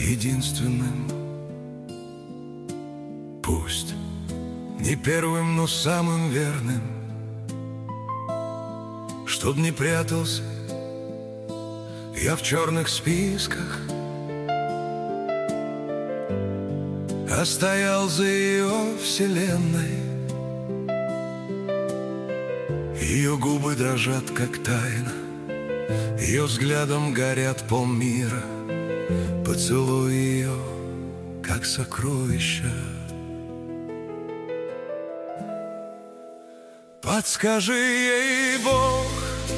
единственным. Пусть не первым, но самым верным, чтоб не прятался я в черных списках, а стоял за ее вселенной. Ее губы дрожат, как тайна, ее взглядом горят полмира. Поцелуй ее, как сокровище. Подскажи ей, Бог,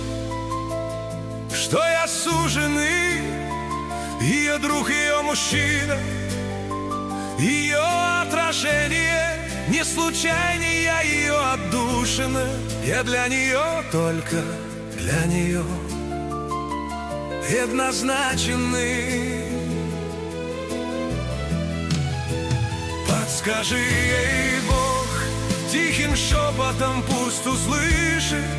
что я суженый, ее друг, ее мужчина, ее отражение. Не случайнее я ее отдушина. Я для нее, только для нее предназначенный. Подскажи ей, Бог, тихим шепотом пусть услышит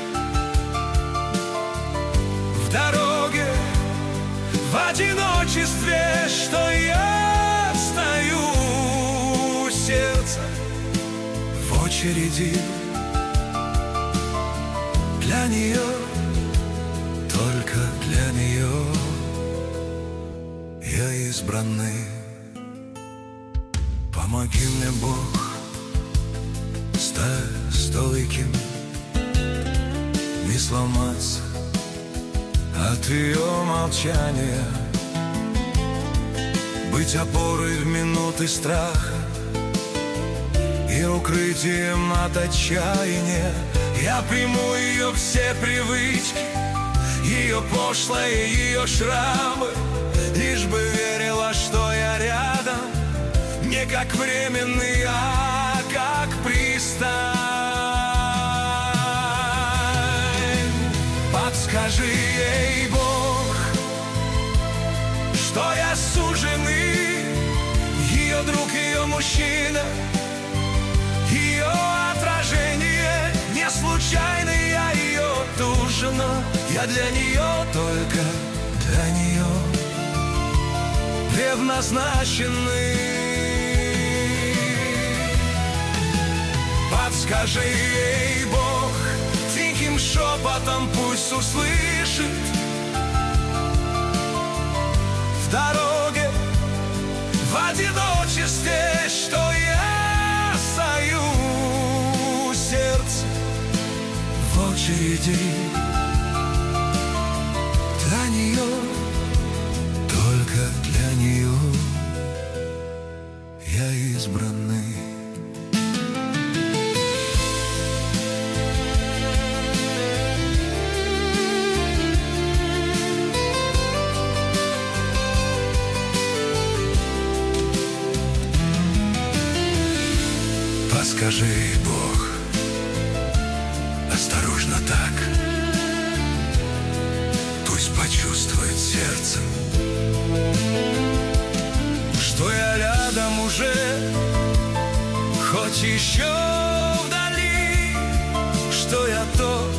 в дороге, в одиночестве, что я стою у сердца в очереди. Для нее, только для нее я избранный. Помоги мне, Бог, стать стойким, не сломаться от ее молчания, быть опорой в минуты страха и укрытием от отчаяния. Я приму ее все привычки, ее пошлое, ее шрамы, лишь бы верила, что я рядом, не как временный, а как пристань. Подскажи ей, Бог, что я суженый, ее друг, ее мужчина, ее отражение. Не случайно я ее отдушина. Я для нее, только для нее предназначенный. Подскажи ей, Бог, тихим шепотом пусть услышит в дороге, в одиночестве, что я стою у сердца в очереди. Для нее, только для нее я избранный. Подскажи, Бог, осторожно так, пусть почувствует сердцем, что я рядом уже, хоть еще вдали, что я тот,